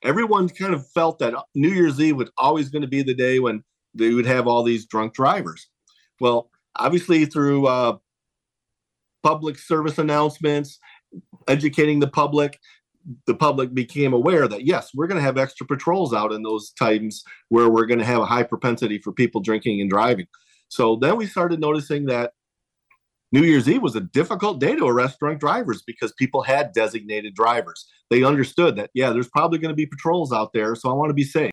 everyone kind of felt that New Year's Eve was always going to be the day when they would have all these drunk drivers. Well, obviously through public service announcements, educating the public became aware that, yes, we're going to have extra patrols out in those times where we're going to have a high propensity for people drinking and driving. So then we started noticing that New Year's Eve was a difficult day to arrest drunk drivers because people had designated drivers. They understood that, yeah, there's probably going to be patrols out there, so I want to be safe.